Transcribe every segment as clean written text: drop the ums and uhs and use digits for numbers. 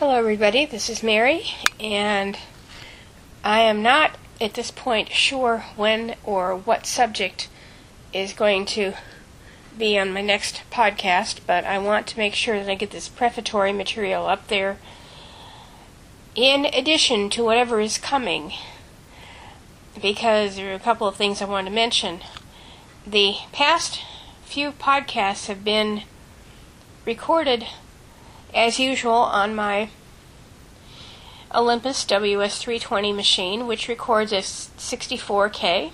Hello everybody, this is Mary, and I am not at this point sure when or what subject is going to be on my next podcast, but I want to make sure that I get this prefatory material up there in addition to whatever is coming, because there are a couple of things I want to mention. The past few podcasts have been recorded as usual on my Olympus WS320 machine, which records as 64K.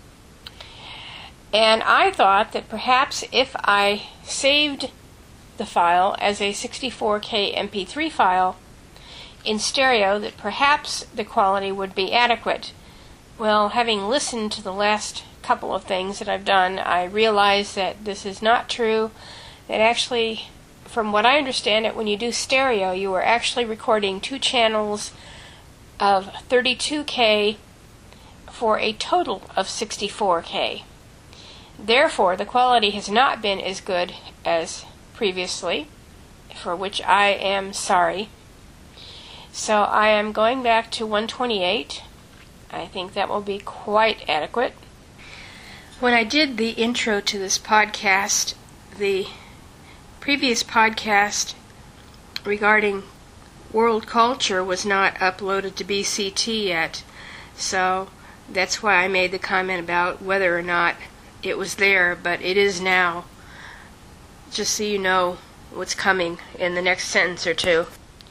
And I thought that perhaps if I saved the file as a 64K MP3 file in stereo, that perhaps the quality would be adequate. Well, having listened to the last couple of things that I've done, I realize that this is not true, that actually, from what I understand it, when you do stereo, you are actually recording two channels of 32K for a total of 64K. Therefore, the quality has not been as good as previously, for which I am sorry. So I am going back to 128. I think that will be quite adequate. When I did the intro to this podcast, the previous podcast regarding world culture was not uploaded to BCT yet, so that's why I made the comment about whether or not it was there, but it is now, just so you know what's coming in the next sentence or two.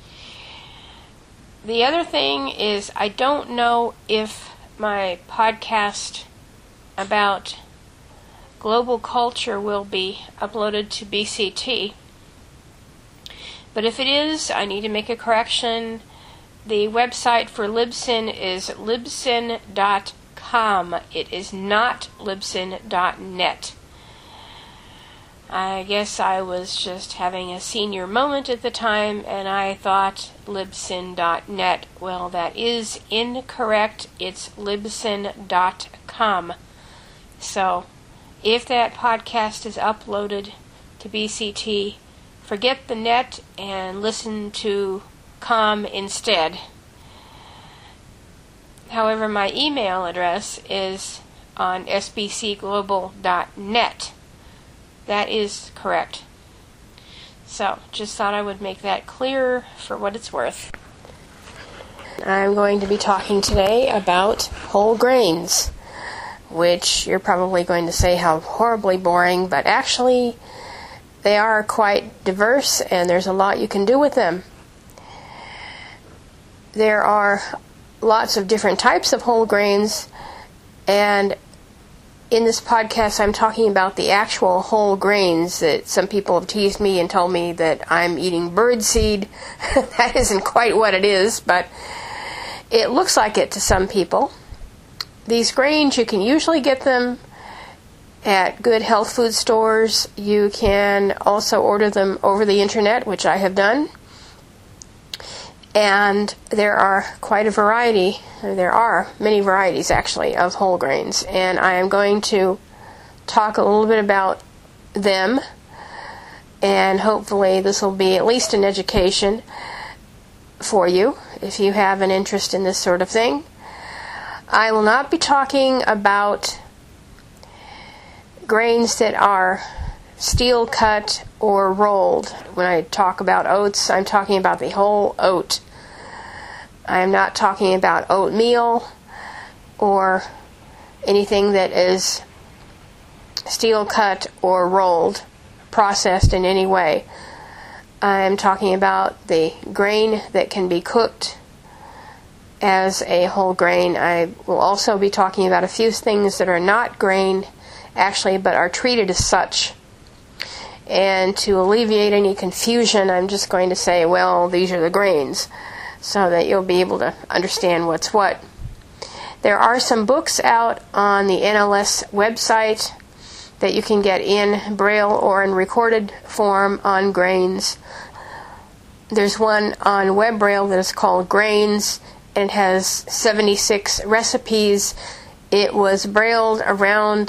The other thing is, I don't know if my podcast about global culture will be uploaded to BCT, but if it is, I need to make a correction. The website for Libsyn is libsyn.com. It is not libsyn.net. I guess I was just having a senior moment at the time, and I thought libsyn.net. Well, that is incorrect. It's libsyn.com. So, if that podcast is uploaded to BCT, forget the net and listen to com instead. However, my email address is on sbcglobal.net. That is correct. So, just thought I would make that clear for what it's worth. I'm going to be talking today about whole grains, which you're probably going to say how horribly boring, but actually they are quite diverse and there's a lot you can do with them. There are lots of different types of whole grains, and in this podcast I'm talking about the actual whole grains that some people have teased me and told me that I'm eating birdseed. That isn't quite what it is, but it looks like it to some people. These grains, you can usually get them at good health food stores. You can also order them over the internet, which I have done. And there are quite a variety, there are many varieties actually, of whole grains. And I am going to talk a little bit about them, and hopefully this will be at least an education for you if you have an interest in this sort of thing. I will not be talking about grains that are steel cut or rolled. When I talk about oats, I'm talking about the whole oat. I am not talking about oatmeal or anything that is steel cut or rolled, processed in any way. I am talking about the grain that can be cooked as a whole grain. I will also be talking about a few things that are not grain, actually, but are treated as such. And to alleviate any confusion, I'm just going to say, well, these are the grains, so that you'll be able to understand what's what. There are some books out on the NLS website that you can get in Braille or in recorded form on grains. There's one on Web Braille that is called Grains, and it has 76 recipes. It was brailled around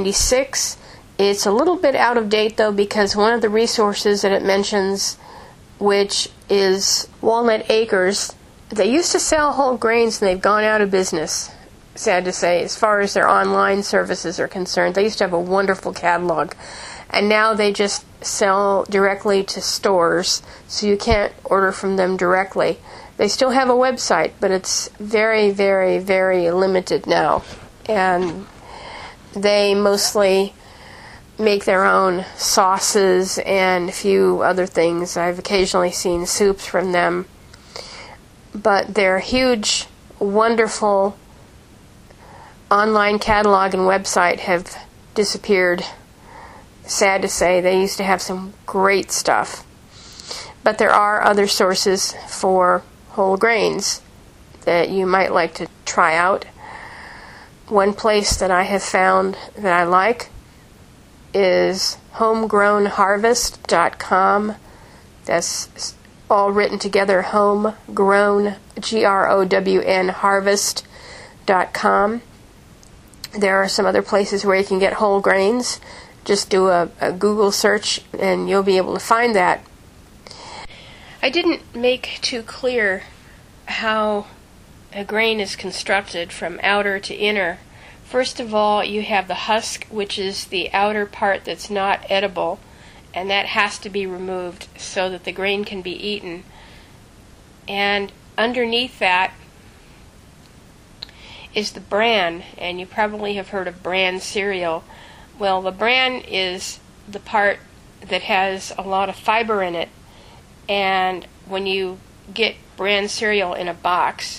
1996. It's a little bit out of date, though, because one of the resources that it mentions which is Walnut Acres. They used to sell whole grains, and they've gone out of business, sad to say, as far as their online services are concerned. They used to have a wonderful catalog, and now they just sell directly to stores, so you can't order from them directly. They still have a website, but it's very, very, very limited now, and they mostly make their own sauces and a few other things. I've occasionally seen soups from them, but their huge, wonderful online catalog and website have disappeared. Sad to say. They used to have some great stuff. But there are other sources for whole grains that you might like to try out. One place that I have found that I like is homegrownharvest.com. That's all written together, homegrown, GROWN, harvest.com. There are some other places where you can get whole grains. Just do a Google search and you'll be able to find that. I didn't make too clear how a grain is constructed from outer to inner. First of all, you have the husk, which is the outer part that's not edible, and that has to be removed so that the grain can be eaten. And underneath that is the bran, and you probably have heard of bran cereal. Well, the bran is the part that has a lot of fiber in it, and when you get bran cereal in a box,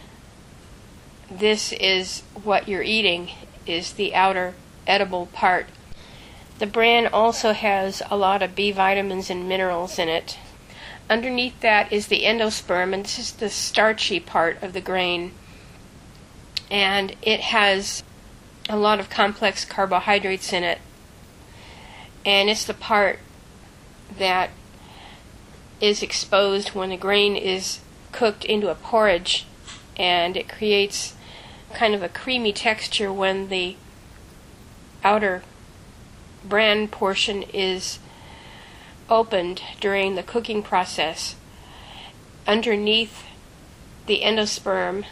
this is what you're eating, is the outer edible part. The bran also has a lot of B vitamins and minerals in it. Underneath that is the endosperm, and this is the starchy part of the grain, and it has a lot of complex carbohydrates in it, and it's the part that is exposed when the grain is cooked into a porridge, and it creates kind of a creamy texture when the outer bran portion is opened during the cooking process. Underneath the endosperm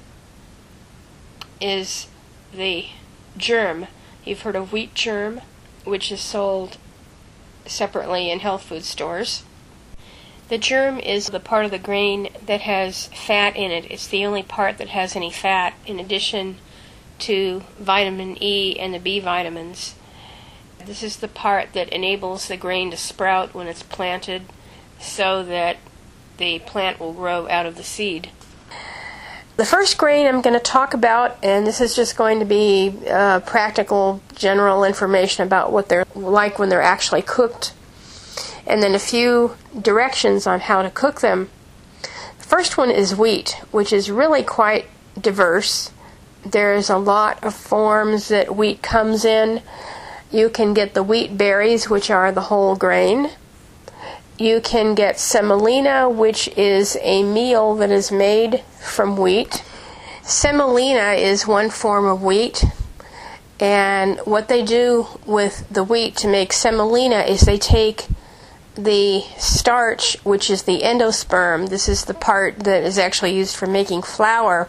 is the germ. You've heard of wheat germ, which is sold separately in health food stores. The germ is the part of the grain that has fat in it. It's the only part that has any fat, in addition to vitamin E and the B vitamins. This is the part that enables the grain to sprout when it's planted, so that the plant will grow out of the seed. The first grain I'm going to talk about, and this is just going to be practical, general information about what they're like when they're actually cooked, and then a few directions on how to cook them. The first one is wheat, which is really quite diverse. There's a lot of forms that wheat comes in. You can get the wheat berries, which are the whole grain. You can get semolina, which is a meal that is made from wheat. Semolina is one form of wheat, and what they do with the wheat to make semolina is they take the starch, which is the endosperm, this is the part that is actually used for making flour,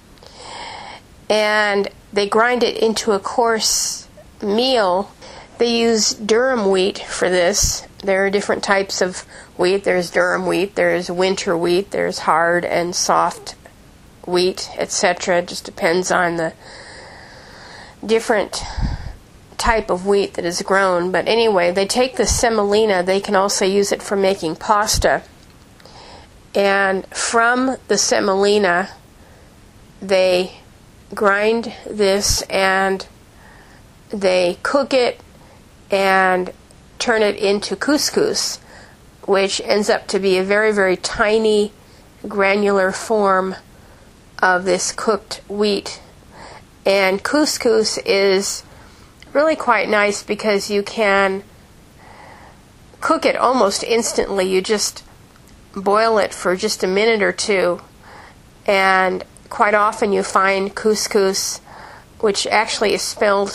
and they grind it into a coarse meal. They use durum wheat for this. There are different types of wheat. There's durum wheat, there's winter wheat, there's hard and soft wheat, etc. It just depends on the different type of wheat that is grown. But anyway, they take the semolina. They can also use it for making pasta. And from the semolina, they grind this and they cook it and turn it into couscous, which ends up to be a very, very tiny granular form of this cooked wheat. And couscous is really quite nice because you can cook it almost instantly. You just boil it for just a minute or two, and quite often you find couscous, which actually is spelled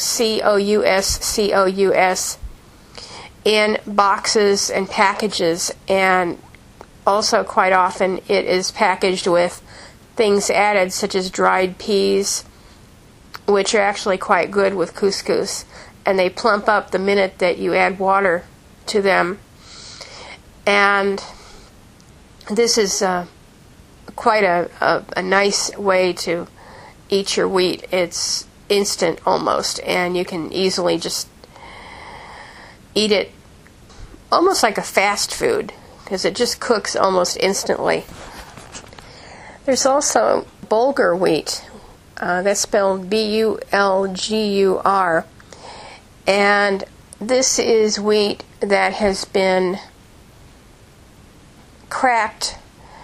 C-O-U-S, in boxes and packages, and also quite often it is packaged with things added such as dried peas, which are actually quite good with couscous, and they plump up the minute that you add water to them. And this is quite a nice way to eat your wheat. It's instant almost, and you can easily just eat it almost like a fast food because it just cooks almost instantly. There's also bulgur wheat. That's spelled Bulgur. And this is wheat that has been cracked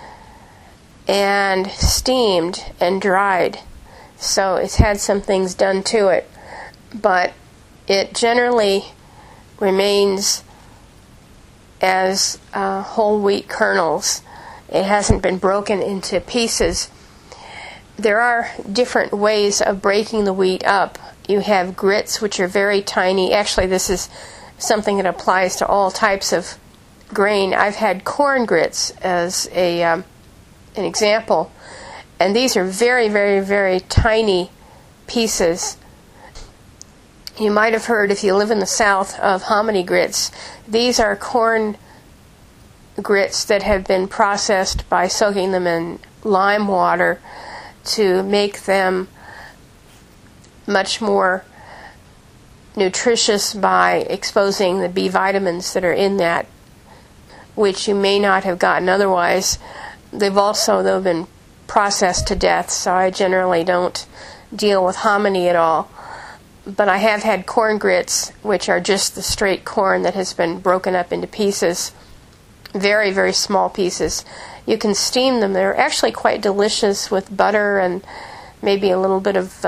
and steamed and dried. So it's had some things done to it. But it generally remains as whole wheat kernels. It hasn't been broken into pieces. There are different ways of breaking the wheat up. You have grits, which are very tiny. Actually, this is something that applies to all types of grain. I've had corn grits as an example, and these are very, very, very tiny pieces. You might have heard, if you live in the South, of hominy grits. These are corn grits that have been processed by soaking them in lime water to make them much more nutritious by exposing the B vitamins that are in that, which you may not have gotten otherwise. They've also, though, been processed to death, so I generally don't deal with hominy at all. But I have had corn grits, which are just the straight corn that has been broken up into pieces, very, very small pieces. You can steam them. They're actually quite delicious with butter and maybe a little bit of,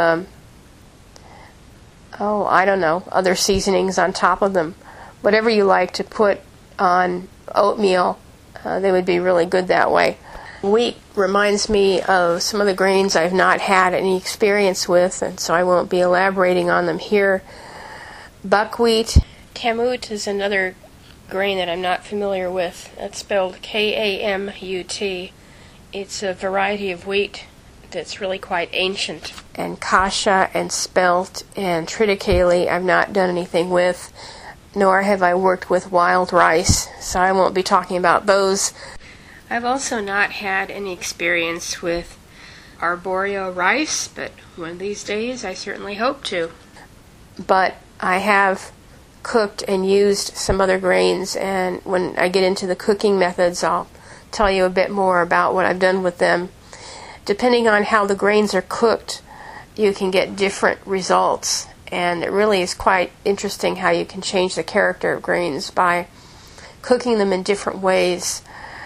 other seasonings on top of them. Whatever you like to put on oatmeal, they would be really good that way. Wheat reminds me of some of the grains I've not had any experience with, and so I won't be elaborating on them here. Buckwheat. Kamut is another grain that I'm not familiar with. That's spelled Kamut. It's a variety of wheat that's really quite ancient. And kasha and spelt and triticale I've not done anything with, nor have I worked with wild rice, so I won't be talking about those. I've also not had any experience with arborio rice, but one of these days I certainly hope to. But I have cooked and used some other grains, and when I get into the cooking methods, I'll tell you a bit more about what I've done with them. Depending on how the grains are cooked, you can get different results, and it really is quite interesting how you can change the character of grains by cooking them in different ways.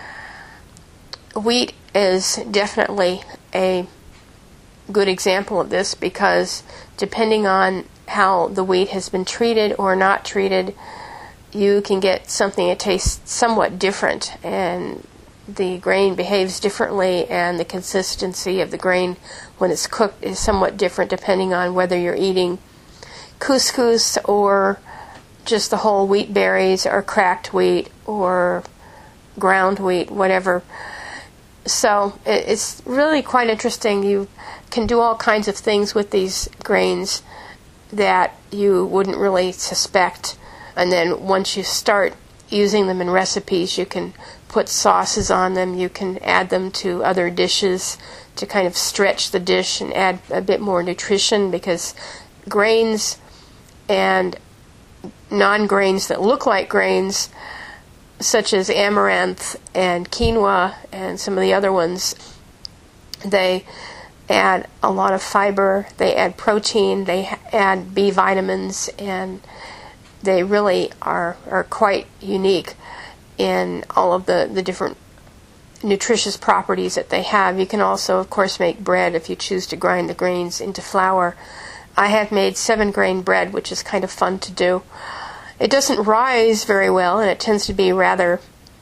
Wheat is definitely a good example of this because depending on how the wheat has been treated or not treated, you can get something that tastes somewhat different, and the grain behaves differently, and the consistency of the grain when it's cooked is somewhat different depending on whether you're eating couscous or just the whole wheat berries or cracked wheat or ground wheat, whatever. So it's really quite interesting. You can do all kinds of things with these grains that you wouldn't really suspect. And then once you start using them in recipes, you can put sauces on them. You can add them to other dishes to kind of stretch the dish and add a bit more nutrition, because grains and non-grains that look like grains, such as amaranth and quinoa and some of the other ones, they add a lot of fiber, they add protein, they add B vitamins, and they really are quite unique in all of the different nutritious properties that they have. You can also, of course, make bread if you choose to grind the grains into flour. I have made 7-grain bread, which is kind of fun to do. It doesn't rise very well, and it tends to be rather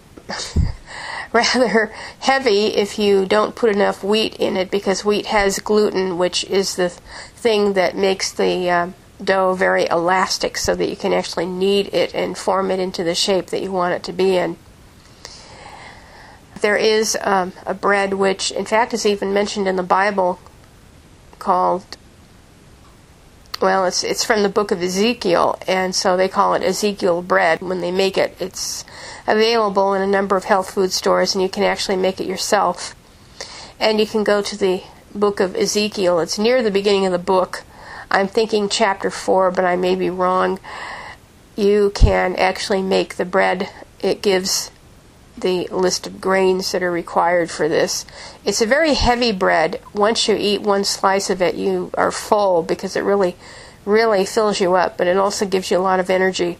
heavy if you don't put enough wheat in it, because wheat has gluten, which is the thing that makes the dough very elastic so that you can actually knead it and form it into the shape that you want it to be in. there is a bread which, in fact, is even mentioned in the Bible called, well, it's from the book of Ezekiel, and so they call it Ezekiel bread. When they make it, it's available in a number of health food stores, and you can actually make it yourself. And you can go to the book of Ezekiel. It's near the beginning of the book. I'm thinking chapter 4, but I may be wrong. You can actually make the bread. It gives the list of grains that are required for this. It's a very heavy bread. Once you eat one slice of it, you are full because it really, really fills you up, but it also gives you a lot of energy.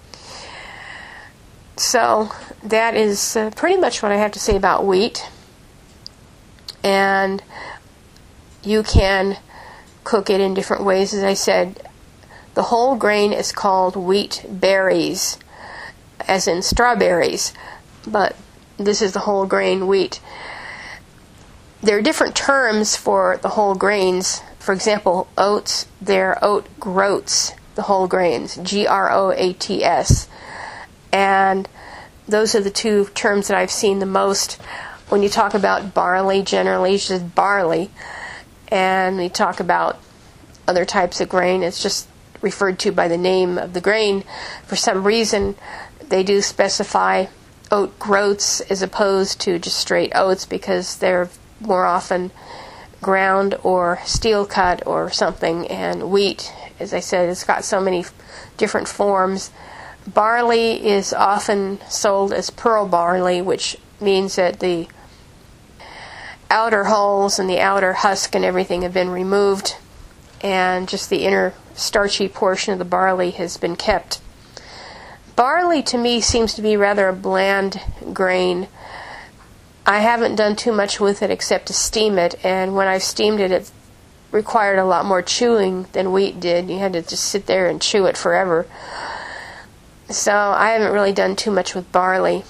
So that is pretty much what I have to say about wheat. And you can cook it in different ways. As I said, the whole grain is called wheat berries, as in strawberries, but this is the whole grain wheat. There are different terms for the whole grains. For example, oats, they're oat groats, the whole grains, Groats. And those are the two terms that I've seen the most. When you talk about barley, generally it's just barley. And we talk about other types of grain, it's just referred to by the name of the grain. For some reason, they do specify oat groats as opposed to just straight oats because they're more often ground or steel cut or something. And wheat, as I said, it's got so many different forms. Barley is often sold as pearl barley, which means that the outer hulls and the outer husk and everything have been removed, and just the inner starchy portion of the barley has been kept. Barley to me seems to be rather a bland grain. I haven't done too much with it except to steam it, and when I've steamed it, it required a lot more chewing than wheat did. You had to just sit there and chew it forever. So I haven't really done too much with barley.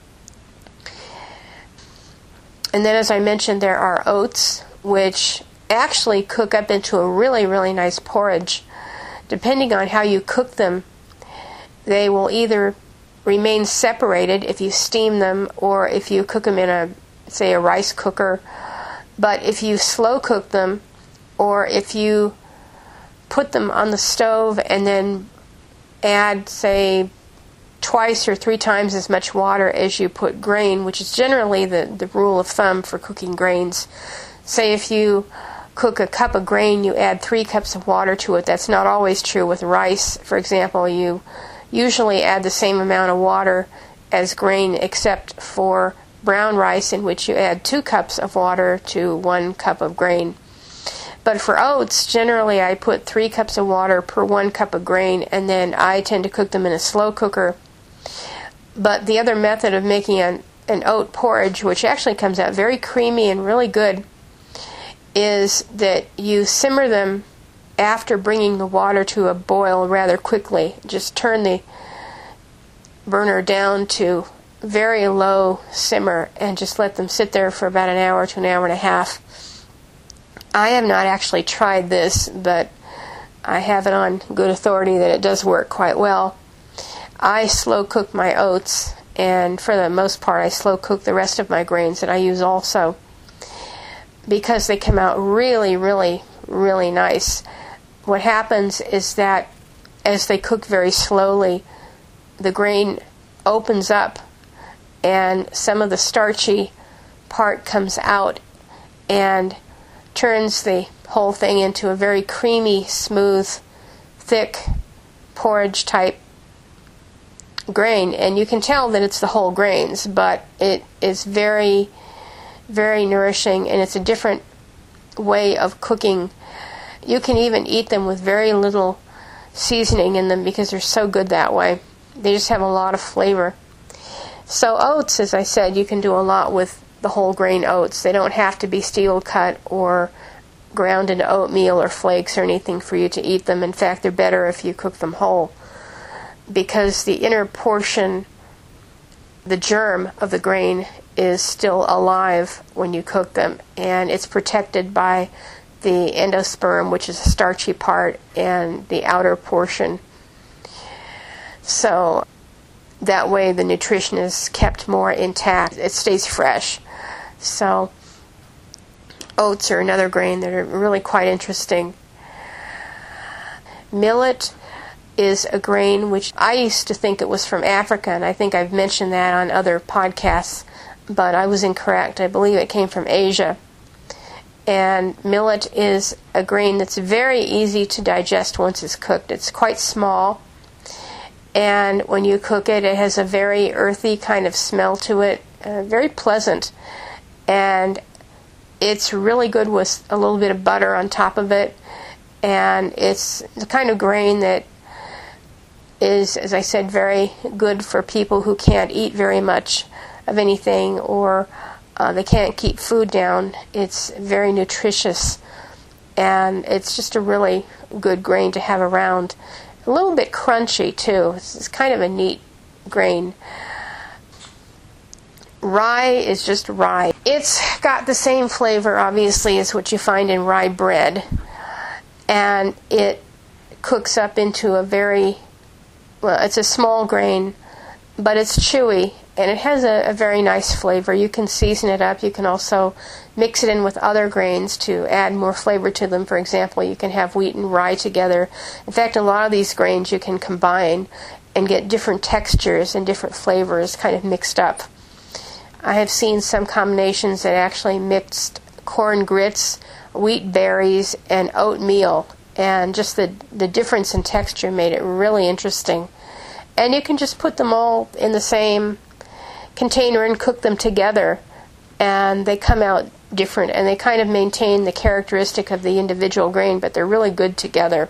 And then, as I mentioned, there are oats, which actually cook up into a really, really nice porridge. Depending on how you cook them, they will either remain separated if you steam them or if you cook them in a rice cooker. But if you slow cook them, or if you put them on the stove and then add, say, twice or 3 times as much water as you put grain, which is generally the rule of thumb for cooking grains. Say if you cook a cup of grain, you add 3 cups of water to it. That's not always true with rice. For example, you usually add the same amount of water as grain, except for brown rice, in which you add 2 cups of water to 1 cup of grain. But for oats, generally I put 3 cups of water per 1 cup of grain, and then I tend to cook them in a slow cooker. But the other method of making an oat porridge, which actually comes out very creamy and really good, is that you simmer them after bringing the water to a boil rather quickly. Just turn the burner down to very low simmer and just let them sit there for about an hour to an hour and a half. I have not actually tried this, but I have it on good authority that it does work quite well. I slow cook my oats, and for the most part I slow cook the rest of my grains that I use also, because they come out really, really, really nice. What happens is that as they cook very slowly, the grain opens up and some of the starchy part comes out and turns the whole thing into a very creamy, smooth, thick porridge type grain. And you can tell that it's the whole grains, but it is very, very nourishing, and it's a different way of cooking. You can even eat them with very little seasoning in them because they're so good that way. They just have a lot of flavor. So oats, as I said, you can do a lot with the whole grain oats. They don't have to be steel cut or ground into oatmeal or flakes or anything for you to eat them. In fact, they're better if you cook them whole, because the inner portion, the germ of the grain, is still alive when you cook them, and it's protected by the endosperm, which is a starchy part, and the outer portion. So that way the nutrition is kept more intact. It stays fresh. So oats are another grain that are really quite interesting. Millet is a grain which I used to think it was from Africa, and I think I've mentioned that on other podcasts, but I was incorrect. I believe it came from Asia. And millet is a grain that's very easy to digest once it's cooked. It's quite small, and when you cook it, it has a very earthy kind of smell to it, very pleasant, and it's really good with a little bit of butter on top of it. And it's the kind of grain that is, as I said, very good for people who can't eat very much of anything, or they can't keep food down. It's very nutritious, and it's just a really good grain to have around. A little bit crunchy, too. It's kind of a neat grain. Rye is just rye. It's got the same flavor, obviously, as what you find in rye bread. And it cooks up into it's a small grain, but it's chewy, and it has a very nice flavor. You can season it up. You can also mix it in with other grains to add more flavor to them. For example, you can have wheat and rye together. In fact, a lot of these grains you can combine and get different textures and different flavors kind of mixed up. I have seen some combinations that actually mixed corn grits, wheat berries, and oatmeal, and just the difference in texture made it really interesting. And you can just put them all in the same container and cook them together, and they come out different, and they kind of maintain the characteristic of the individual grain, but they're really good together.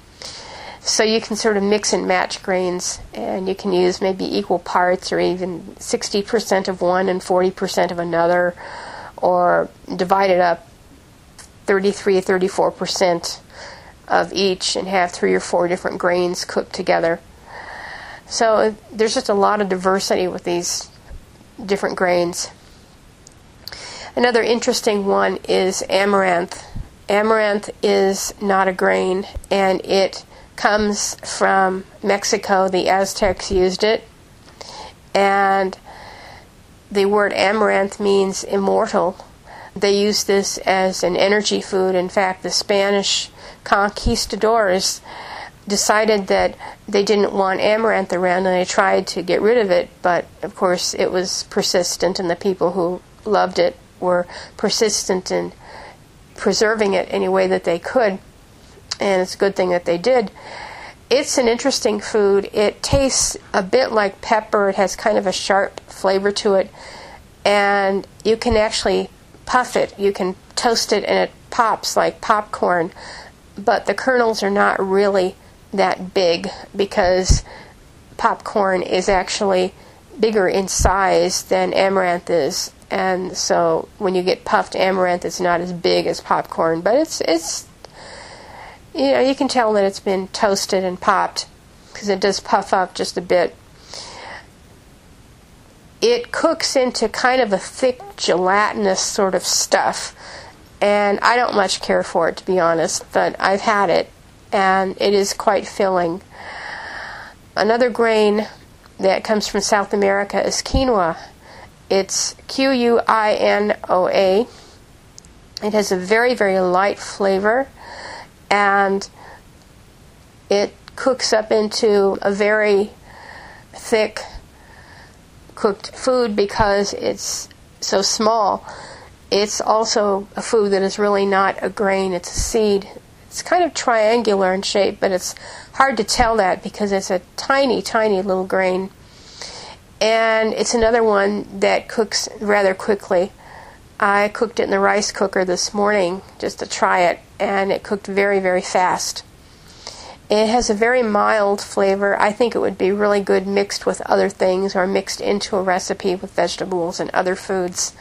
So you can sort of mix and match grains, and you can use maybe equal parts, or even 60% of one and 40% of another, or divide it up 33 or 34% of each and have 3 or 4 different grains cooked together. So there's just a lot of diversity with these different grains. Another interesting one is amaranth. Amaranth is not a grain, and it comes from Mexico. The Aztecs used it, and the word amaranth means immortal. They used this as an energy food. In fact, the Spanish conquistadors decided that they didn't want amaranth around, and they tried to get rid of it, but of course it was persistent, and the people who loved it were persistent in preserving it any way that they could, and it's a good thing that they did. It's an interesting food. It tastes a bit like pepper. It has kind of a sharp flavor to it, and you can actually puff it. You can toast it, and it pops like popcorn, but the kernels are not really that big, because popcorn is actually bigger in size than amaranth is, and so when you get puffed amaranth, it's not as big as popcorn, but it's you can tell that it's been toasted and popped, because it does puff up just a bit. It cooks into kind of a thick gelatinous sort of stuff, and I don't much care for it, to be honest, but I've had it, and it is quite filling. Another grain that comes from South America is quinoa. It's Quinoa. It has a very, very light flavor, and it cooks up into a very thick cooked food because it's so small. It's also a food that is really not a grain, it's a seed. It's kind of triangular in shape, but it's hard to tell that because it's a tiny, tiny little grain. And it's another one that cooks rather quickly. I cooked it in the rice cooker this morning just to try it, and it cooked very, very fast. It has a very mild flavor. I think it would be really good mixed with other things, or mixed into a recipe with vegetables and other foods.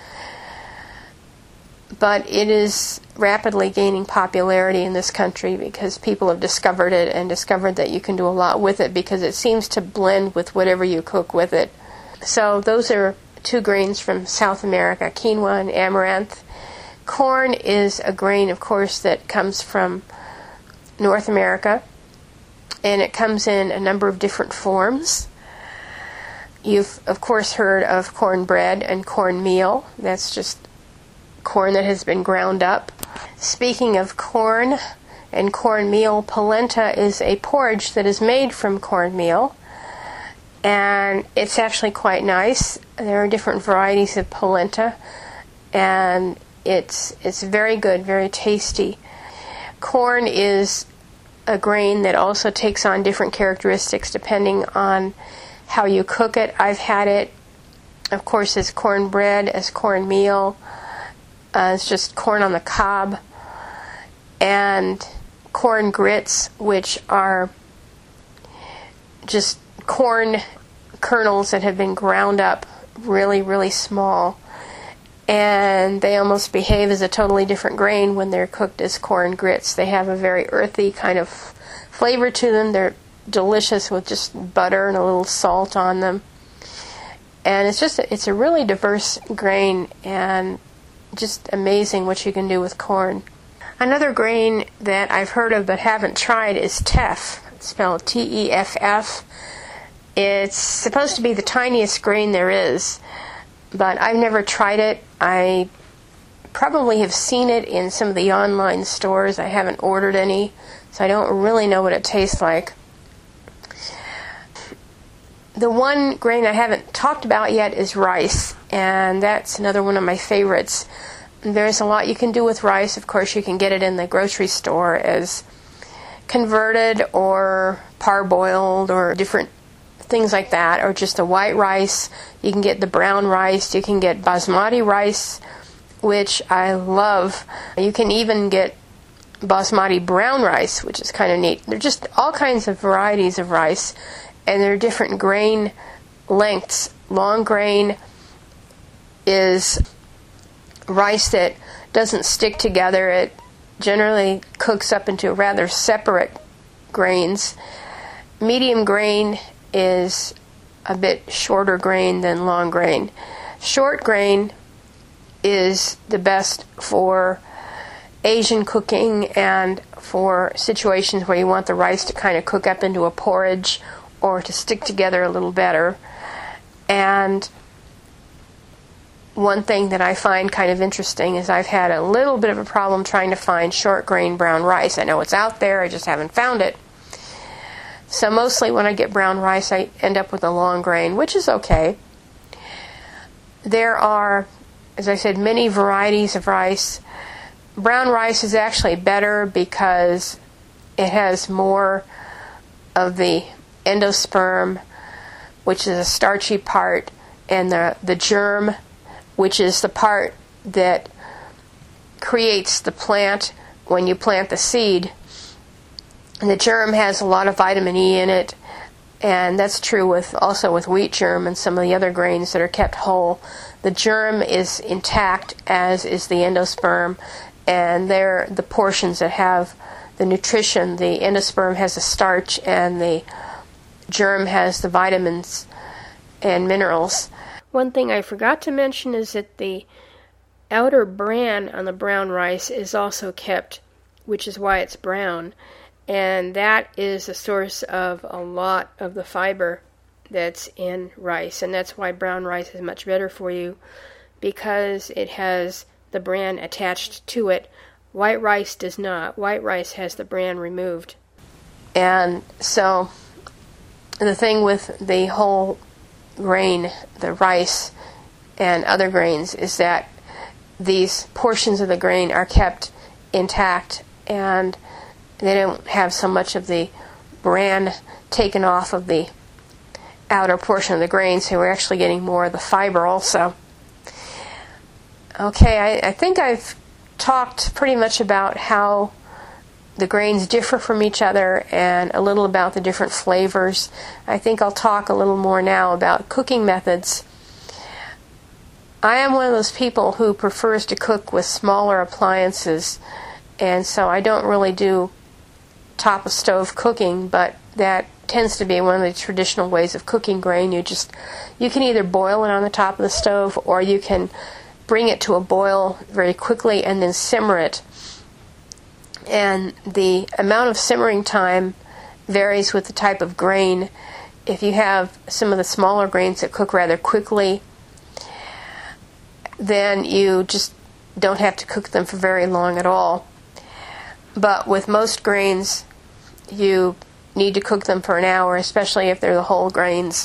But it is rapidly gaining popularity in this country because people have discovered it, and discovered that you can do a lot with it because it seems to blend with whatever you cook with it. So those are 2 grains from South America, quinoa and amaranth. Corn is a grain, of course, that comes from North America, and it comes in a number of different forms. You've, of course, heard of cornbread and cornmeal. That's just corn that has been ground up. Speaking of corn and cornmeal, polenta is a porridge that is made from cornmeal, and it's actually quite nice. There are different varieties of polenta, and it's very good, very tasty. Corn is a grain that also takes on different characteristics depending on how you cook it. I've had it, of course, as cornbread, as cornmeal. It's just corn on the cob. And corn grits, which are just corn kernels that have been ground up really, really small. And they almost behave as a totally different grain when they're cooked as corn grits. They have a very earthy kind of flavor to them. They're delicious with just butter and a little salt on them. And it's a really diverse grain, and just amazing what you can do with corn. Another grain that I've heard of but haven't tried is teff. It's spelled T-E-F-F. It's supposed to be the tiniest grain there is, but I've never tried it. I probably have seen it in some of the online stores. I haven't ordered any, so I don't really know what it tastes like. The one grain I haven't talked about yet is rice, and that's another one of my favorites. There's a lot you can do with rice. Of course, you can get it in the grocery store as converted or parboiled or different things like that, or just the white rice. You can get the brown rice. You can get basmati rice, which I love. You can even get basmati brown rice, which is kind of neat. There are just all kinds of varieties of rice, and there are different grain lengths. Long grain is rice that doesn't stick together. It generally cooks up into rather separate grains. Medium grain is a bit shorter grain than long grain. Short grain is the best for Asian cooking and for situations where you want the rice to kind of cook up into a porridge or to stick together a little better. And one thing that I find kind of interesting is I've had a little bit of a problem trying to find short grain brown rice. I know it's out there, I just haven't found it. So mostly when I get brown rice, I end up with a long grain, which is okay. There are, as I said, many varieties of rice. Brown rice is actually better because it has more of the endosperm, which is a starchy part, and the germ, which is the part that creates the plant when you plant the seed. And the germ has a lot of vitamin E in it, and that's true also with wheat germ and some of the other grains that are kept whole. The germ is intact, as is the endosperm, and they're the portions that have the nutrition. The endosperm has the starch, and the germ has the vitamins and minerals. One thing I forgot to mention is that the outer bran on the brown rice is also kept, which is why it's brown. And that is a source of a lot of the fiber that's in rice. And that's why brown rice is much better for you, because it has the bran attached to it. White rice does not. White rice has the bran removed. And so the thing with the whole grain, the rice and other grains, is that these portions of the grain are kept intact, and they don't have so much of the bran taken off of the outer portion of the grain, so we're actually getting more of the fiber also. Okay, I think I've talked pretty much about how the grains differ from each other and a little about the different flavors. I think I'll talk a little more now about cooking methods. I am one of those people who prefers to cook with smaller appliances, and so I don't really do top of stove cooking, but that tends to be one of the traditional ways of cooking grain. You can either boil it on the top of the stove, or you can bring it to a boil very quickly and then simmer it. And the amount of simmering time varies with the type of grain. if you have some of the smaller grains that cook rather quickly, then you just don't have to cook them for very long at all. But with most grains, you need to cook them for an hour, especially if they're the whole grains.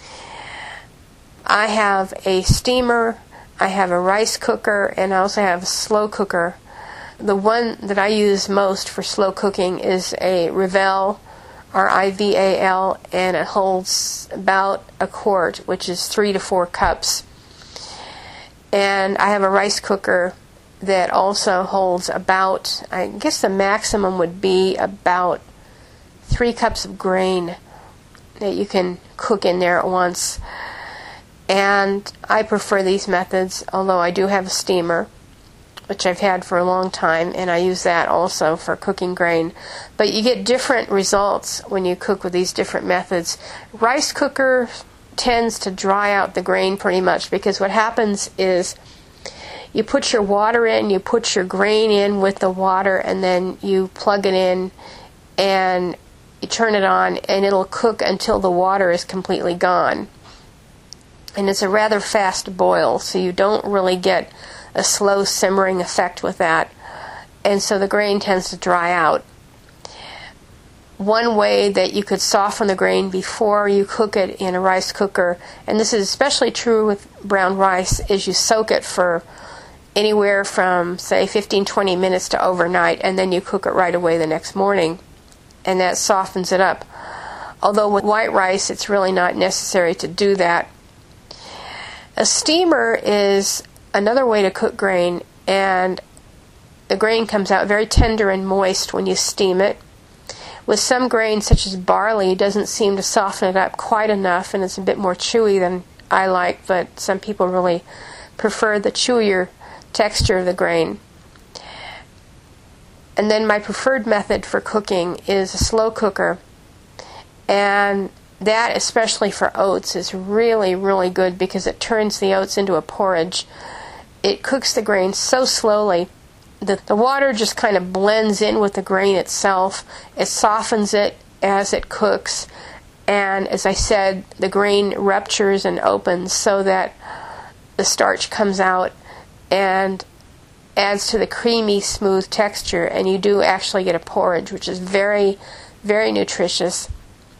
I have a steamer, I have a rice cooker, and I also have a slow cooker. The one that I use most for slow cooking is a Rival, R-I-V-A-L, and it holds about a quart, which is 3 to 4 cups. And I have a rice cooker that also holds about, I guess the maximum would be about 3 cups of grain that you can cook in there at once. And I prefer these methods, although I do have a steamer, which I've had for a long time, and I use that also for cooking grain. But you get different results when you cook with these different methods. Rice cooker tends to dry out the grain pretty much, because what happens is you put your water in, you put your grain in with the water, and then you plug it in and you turn it on, and it'll cook until the water is completely gone. And it's a rather fast boil, so you don't really get a slow simmering effect with that. And so the grain tends to dry out. One way that you could soften the grain before you cook it in a rice cooker, and this is especially true with brown rice, is you soak it for anywhere from, say, 15-20 minutes to overnight, and then you cook it right away the next morning, and that softens it up. Although with white rice, it's really not necessary to do that. A steamer is another way to cook grain, and the grain comes out very tender and moist when you steam it. With some grains, such as barley, it doesn't seem to soften it up quite enough, and it's a bit more chewy than I like, but some people really prefer the chewier texture of the grain. And then my preferred method for cooking is a slow cooker, and that, especially for oats, is really, really good because it turns the oats into a porridge. It cooks the grain so slowly that the water just kind of blends in with the grain itself. It softens it as it cooks, and as I said, the grain ruptures and opens so that the starch comes out and adds to the creamy, smooth texture, and you do actually get a porridge, which is very, very nutritious.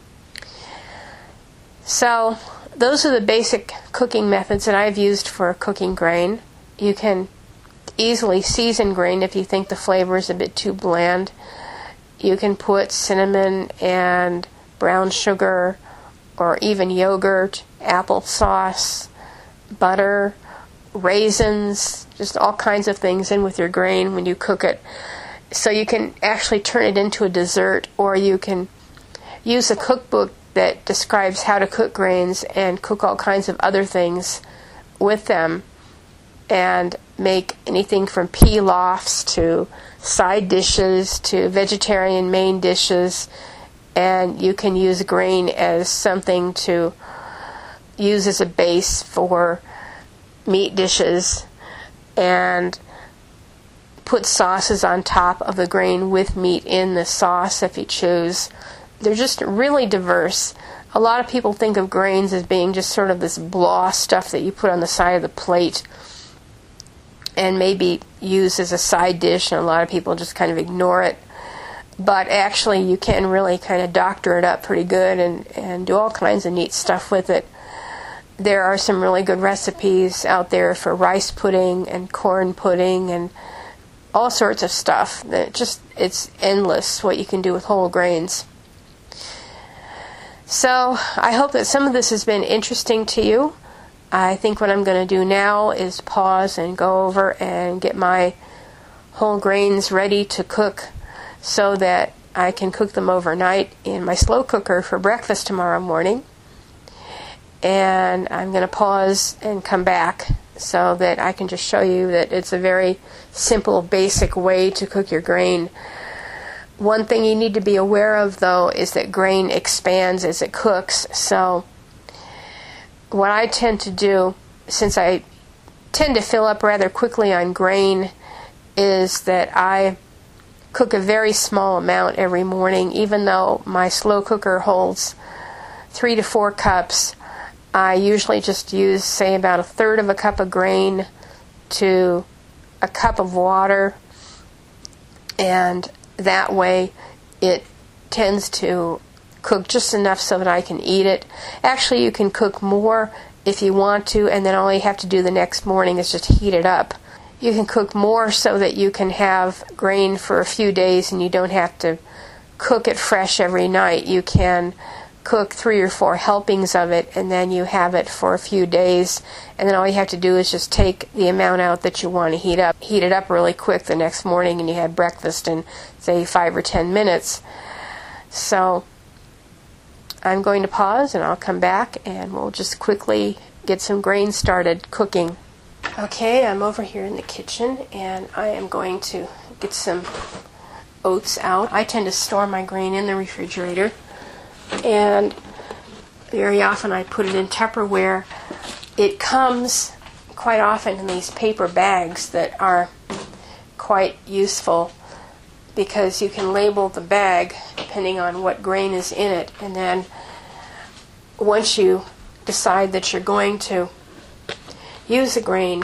So those are the basic cooking methods that I've used for cooking grain. You can easily season grain if you think the flavor is a bit too bland. You can put cinnamon and brown sugar, or even yogurt, applesauce, butter, raisins, just all kinds of things in with your grain when you cook it. So you can actually turn it into a dessert, or you can use a cookbook that describes how to cook grains and cook all kinds of other things with them, and make anything from pilafs to side dishes to vegetarian main dishes. And you can use grain as something to use as a base for meat dishes, and put sauces on top of the grain with meat in the sauce if you choose. They're just really diverse. A lot of people think of grains as being just sort of this blah stuff that you put on the side of the plate and maybe use as a side dish, and a lot of people just kind of ignore it. But actually you can really kind of doctor it up pretty good and do all kinds of neat stuff with it. There are some really good recipes out there for rice pudding and corn pudding and all sorts of stuff. It's endless what you can do with whole grains. So I hope that some of this has been interesting to you. I think what I'm going to do now is pause and go over and get my whole grains ready to cook so that I can cook them overnight in my slow cooker for breakfast tomorrow morning. And I'm going to pause and come back so that I can just show you that it's a very simple, basic way to cook your grain. One thing you need to be aware of, though, is that grain expands as it cooks. So what I tend to do, since I tend to fill up rather quickly on grain, is that I cook a very small amount every morning, even though my slow cooker holds 3 to 4 cups, I usually just use, say, about 1/3 of a cup of grain to a cup of water, and that way it tends to cook just enough so that I can eat it. Actually, you can cook more if you want to, and then all you have to do the next morning is just heat it up. You can cook more so that you can have grain for a few days and you don't have to cook it fresh every night. You can cook 3 or 4 helpings of it, and then you have it for a few days, and then all you have to do is just take the amount out that you want to heat up. Heat it up really quick the next morning, and you had breakfast in, say, 5 or 10 minutes. So I'm going to pause, and I'll come back, and we'll just quickly get some grain started cooking. Okay, I'm over here in the kitchen, and I am going to get some oats out. I tend to store my grain in the refrigerator, and very often I put it in Tupperware. It comes quite often in these paper bags that are quite useful because you can label the bag depending on what grain is in it, and then once you decide that you're going to use the grain,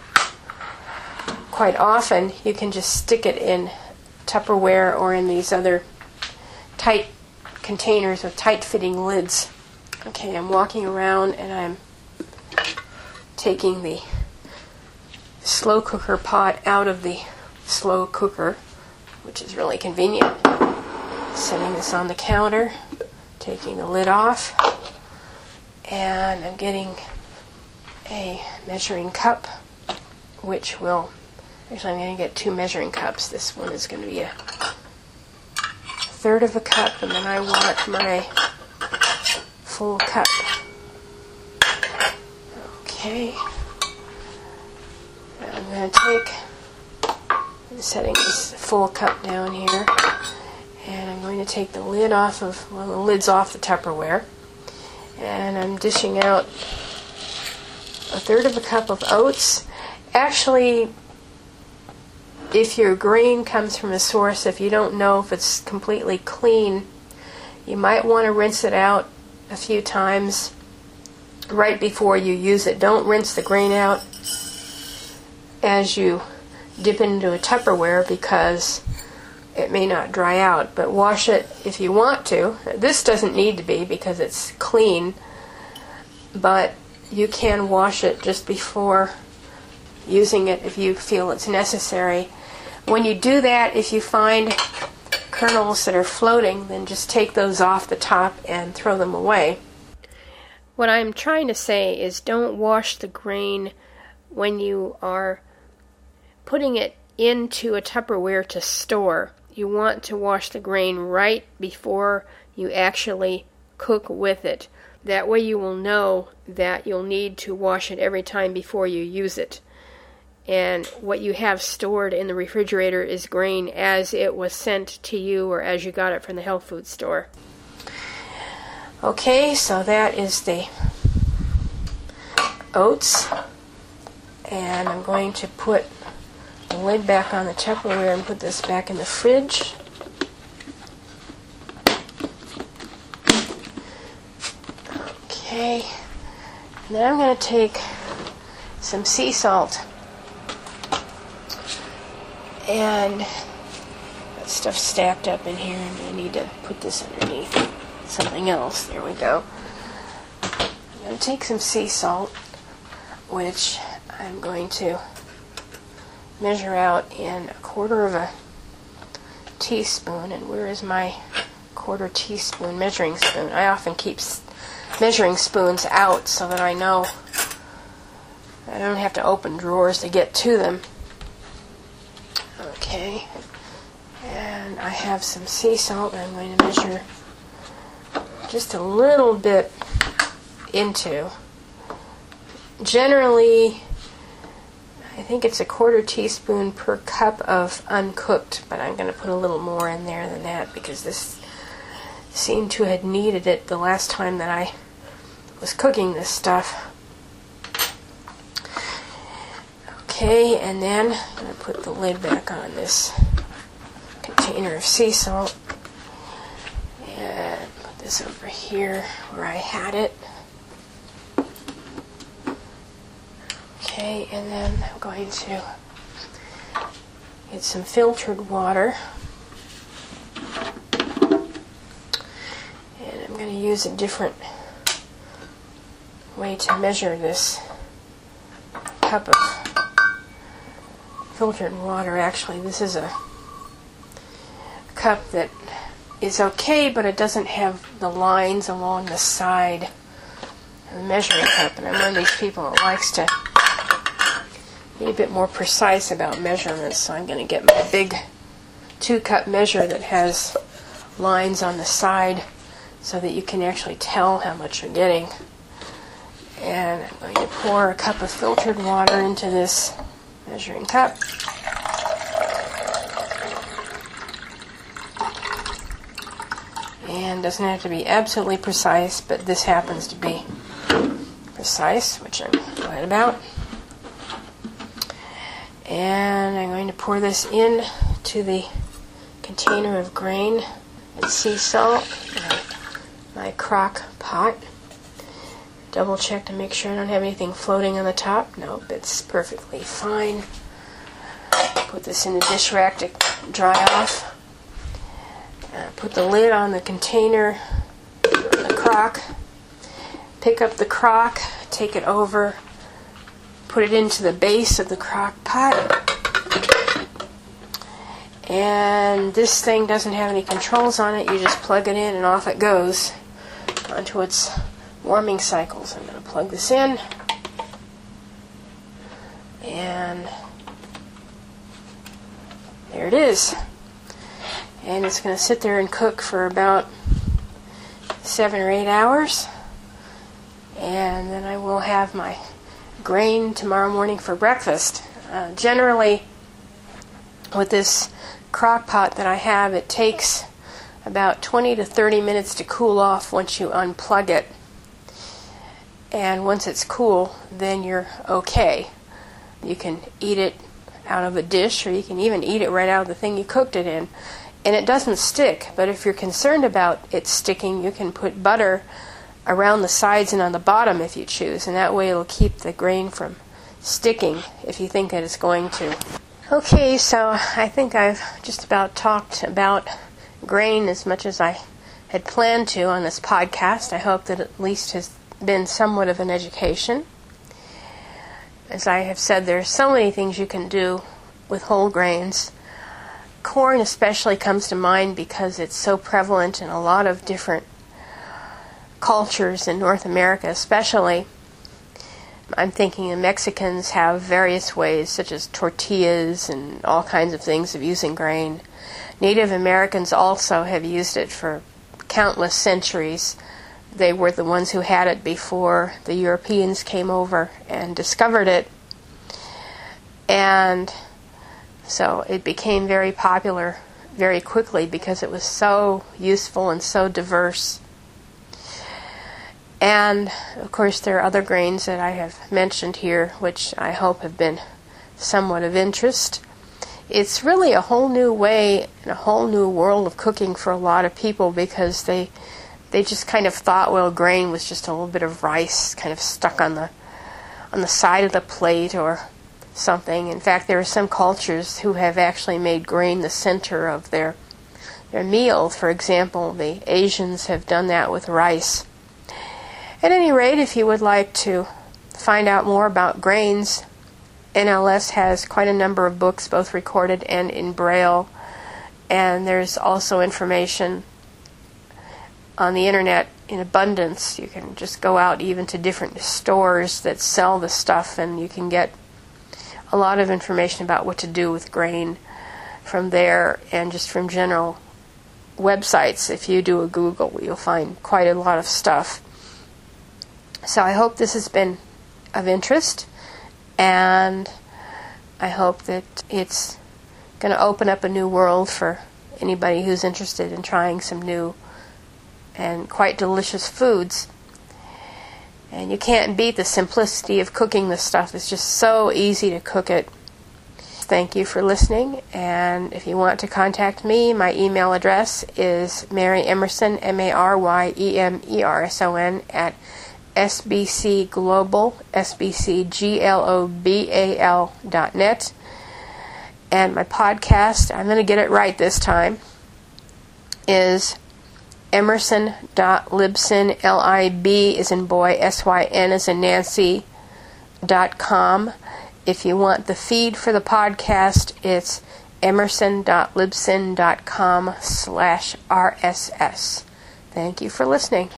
quite often you can just stick it in Tupperware or in these other tight containers with tight-fitting lids. Okay, I'm walking around and I'm taking the slow cooker pot out of the slow cooker, which is really convenient. Setting this on the counter, taking the lid off, and I'm getting a measuring cup, which will, actually I'm going to get 2 measuring cups. This one is going to be a 1/3 of a cup, and then I want my full cup. Okay. Now I'm going to take, I'm setting this full cup down here, and I'm going to take the lid off of, well, the lid's off the Tupperware, and I'm dishing out 1/3 of a cup of oats. Actually, if your grain comes from a source, if you don't know if it's completely clean, you might want to rinse it out a few times right before you use it. Don't rinse the grain out as you dip it into a Tupperware because it may not dry out, but wash it if you want to. This doesn't need to be because it's clean, but you can wash it just before using it if you feel it's necessary. When you do that, if you find kernels that are floating, then just take those off the top and throw them away. What I'm trying to say is don't wash the grain when you are putting it into a Tupperware to store. You want to wash the grain right before you actually cook with it. That way you will know that you'll need to wash it every time before you use it. And what you have stored in the refrigerator is grain as it was sent to you or as you got it from the health food store. Okay, so that is the oats. And I'm going to put the lid back on the Tupperware and put this back in the fridge. Okay, and then I'm going to take some sea salt, and that stuff stacked up in here, and I need to put this underneath something else. There we go. I'm going to take some sea salt, which I'm going to measure out in 1/4 of a teaspoon. And where is my 1/4 teaspoon measuring spoon? I often keep measuring spoons out so that I know I don't have to open drawers to get to them. Okay, and I have some sea salt I'm going to measure just a little bit into. Generally, I think it's 1/4 teaspoon per cup of uncooked, but I'm going to put a little more in there than that because this seemed to have needed it the last time that I was cooking this stuff. Okay, and then I'm going to put the lid back on this container of sea salt and put this this over here where I had it. Okay, and then I'm going to get some filtered water. And I'm going to use a different way to measure this cup of filtered water. Actually, this is a cup that is okay, but it doesn't have the lines along the side of the measuring cup. And I'm one of these people that likes to be a bit more precise about measurements, so I'm going to get my big 2-cup measure that has lines on the side so that you can actually tell how much you're getting. And I'm going to pour a cup of filtered water into this measuring cup. And doesn't have to be absolutely precise, but this happens to be precise, which I'm glad about. And I'm going to pour this in to the container of grain and sea salt, my crock pot. Double check to make sure I don't have anything floating on the top. Nope, it's perfectly fine. Put this in the dish rack to dry off. Put the lid on the container, the crock. Pick up the crock, take it over, put it into the base of the crock pot. And this thing doesn't have any controls on it. You just plug it in and off it goes onto its warming cycles. I'm going to plug this in, and there it is. And it's going to sit there and cook for about 7 or 8 hours, and then I will have my grain tomorrow morning for breakfast. Generally, with this crock pot that I have, it takes about 20 to 30 minutes to cool off once you unplug it. And once it's cool, then you're okay. You can eat it out of a dish, or you can even eat it right out of the thing you cooked it in. And it doesn't stick, but if you're concerned about it sticking, you can put butter around the sides and on the bottom if you choose, and that way it'll keep the grain from sticking if you think that it's going to. Okay, so I think I've just about talked about grain as much as I had planned to on this podcast. I hope that at least has been somewhat of an education. As I have said, there are so many things you can do with whole grains. Corn especially comes to mind because it's so prevalent in a lot of different cultures in North America especially. I'm thinking the Mexicans have various ways, such as tortillas and all kinds of things of using grain. Native Americans also have used it for countless centuries. They were the ones who had it before the Europeans came over and discovered it. And so it became very popular very quickly because it was so useful and so diverse. And, of course, there are other grains that I have mentioned here, which I hope have been somewhat of interest. It's really a whole new way and a whole new world of cooking for a lot of people because they just kind of thought, well, grain was just a little bit of rice kind of stuck on the side of the plate or something. In fact, there are some cultures who have actually made grain the center of their meal. For example, the Asians have done that with rice. At any rate, if you would like to find out more about grains, NLS has quite a number of books, both recorded and in Braille, and there's also information on the internet in abundance. You can just go out even to different stores that sell the stuff, and you can get a lot of information about what to do with grain from there, and just from general websites. If you do a Google, you'll find quite a lot of stuff. So I hope this has been of interest, and I hope that it's going to open up a new world for anybody who's interested in trying some new and quite delicious foods. And you can't beat the simplicity of cooking this stuff. It's just so easy to cook it. thank you for listening. And if you want to contact me, my email address is Mary Emerson, MaryEmerson, at sbcglobal.net. And my podcast, I'm going to get it right this time, is emerson.libsyn, L-I-B as in boy, S-Y-N as in Nancy, .com. If you want the feed for the podcast, it's emerson.libsyn.com/RSS. Thank you for listening.